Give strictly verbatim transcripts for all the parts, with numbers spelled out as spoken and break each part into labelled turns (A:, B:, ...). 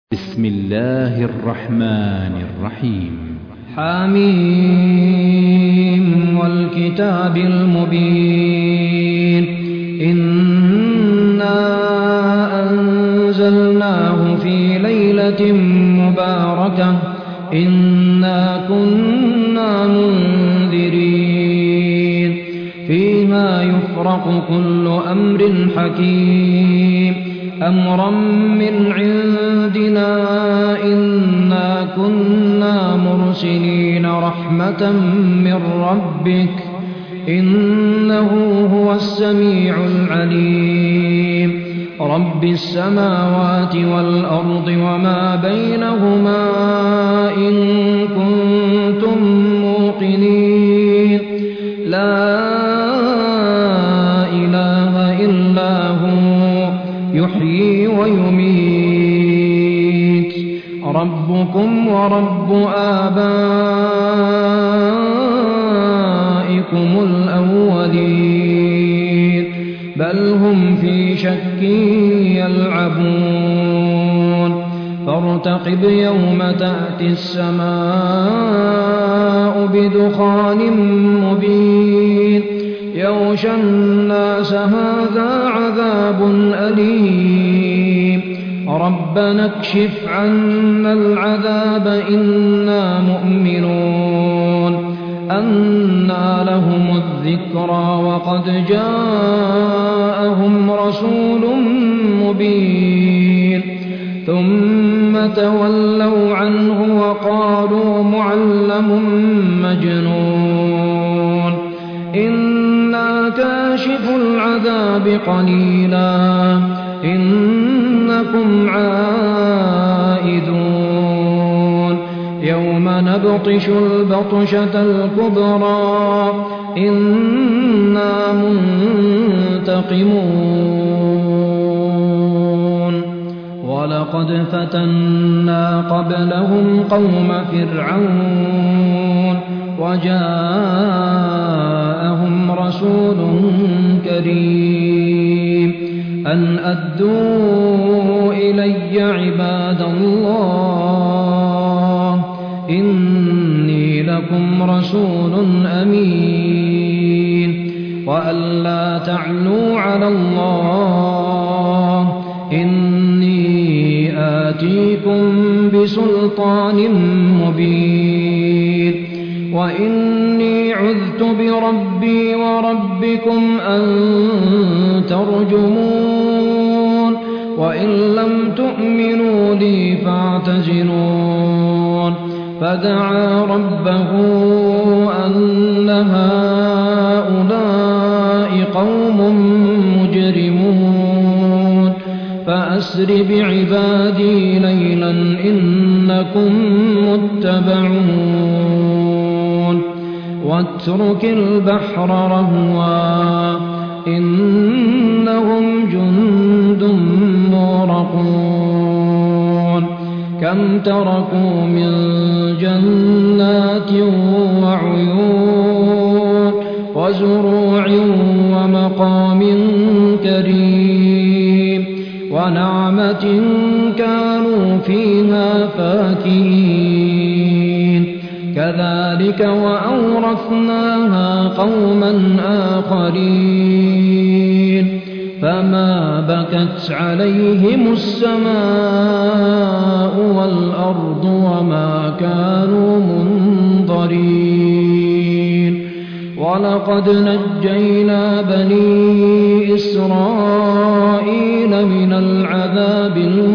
A: بسم الله الرحمن الرحيم.
B: حميم والكتاب المبين إنا أنزلناه في ليلة مباركة إنا كنا منذرين فيها يفرق كل أمر حكيم أمرا من عندنا إنا كنا مرسلين رحمة من ربك إنه هو السميع العليم رب السماوات والأرض وما بينهما إن كنتم موقنين لا إله إلا هو يحيي ويميت ربكم ورب آبائكم الأولين بل هم في شك يلعبون فارتقب يوم تأتي السماء بدخان مبين يغشى الناس هذا عذاب أليم ربنا اكشف عنا العذاب إنا مؤمنون أنى لهم الذكرى وقد جاءهم رسول مبين ثم تولوا عنه وقالوا معلم مجنون إنا كاشف العذاب قليلا إنكم عائدون يوم نبطش البطشة الكبرى إنا منتقمون ولقد فتنا قبلهم قوم فرعون وجاءهم رسول كريم أن أدوا إلي عباد الله إني لكم رسول أمين وأن لا تعلوا على الله إني آتيكم بسلطان مبين وإني عذت بربي وربكم أن ترجمون وإن لم تؤمنوا لي فاعتزلون فدعا ربه أن هؤلاء قوم مجرمون فأسر بعبادي ليلا إنكم متبعون واترك البحر رهوا إنهم جند مغرقون كم تركوا من جنات وعيون وزروع ومقام كريم ونعمة كانوا فيها فاكهين كذلك وأورثناها قوما آخرين فما بكت عليهم السماء والأرض وما كانوا منظرين ولقد نجينا بني إسرائيل من العذاب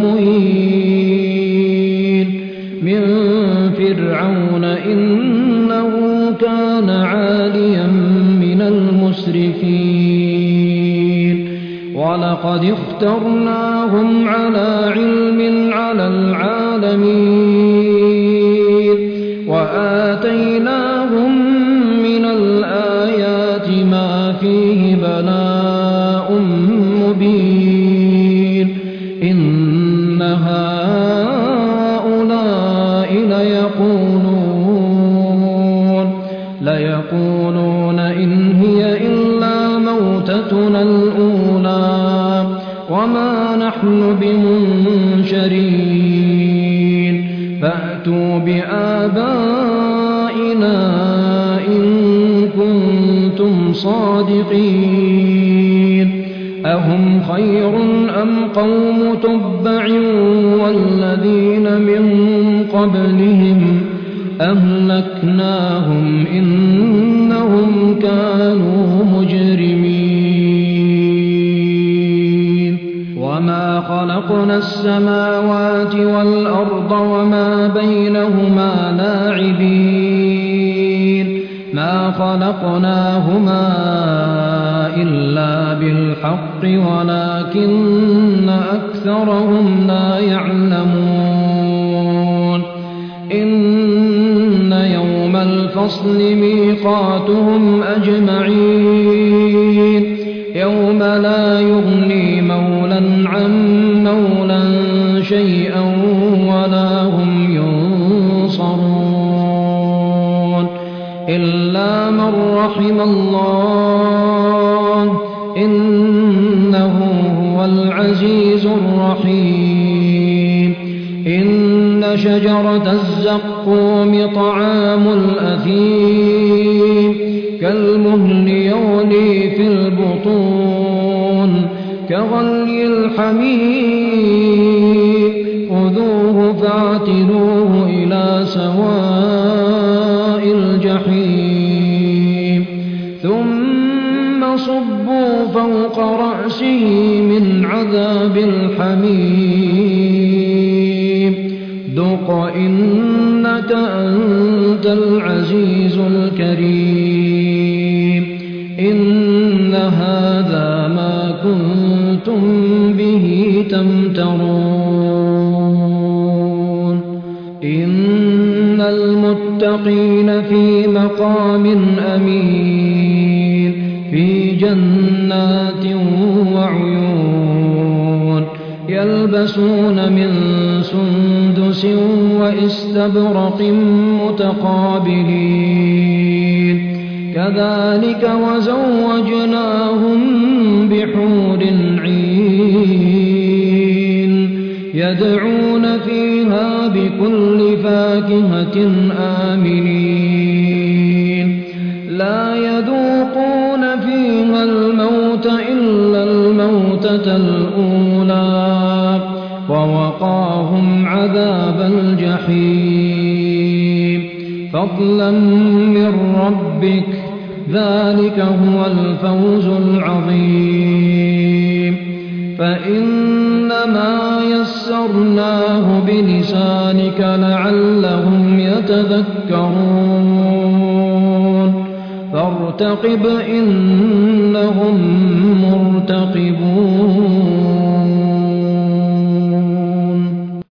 B: المهين من فرعون إنه كان عاليا من المسرفين ولقد اخترناهم على علم على العالمين وآتيناهم من الآيات ما فيه بلاء مبين إن هؤلاء ليقولون ليقولون إن هي إلا موتتنا الأولى وما نحن بمنشرين فأتوا بآبائنا إن كنتم صادقين أهم خير أم قوم تبع والذين من قبلهم أهلكناهم إنهم كانوا مجرمين وما خلقنا السماوات والأرض وما بينهما لاعبين ما خلقناهما إلا بالحق ولكن أكثرهم لا يعلمون إن يوم الفصل ميقاتهم أجمعين يوم لا يغني مولى عن مولى شيئا ولا هم ينصرون إلا من رحم الله إنه هو العزيز الرحيم إن شجرة الزقوم طعام الأثيم كالمهل يغلي في البطون كغلي الحميم خذوه فاعتلوه إلى سواء الجحيم ثم صبوا فوق رأسه من عذاب الحميم ذق إنك أنت العزيز الكريم إن هذا ما كنتم به تمترون إن المتقين في مقام أمين في جنات وعيون يلبسون من سندس وإستبرق متقابلين كذلك وزوجناهم بحور عين يدعون فيها بكل فاكهة آمنين لا يذوقون فيها الموت إلا الموتة الأولى ووقاهم عذاب الجحيم فضلا من ربك ذلك هو الفوز العظيم فإنما يسرناه بلسانك لعلهم يتذكرون فارتقب إنهم مرتقبون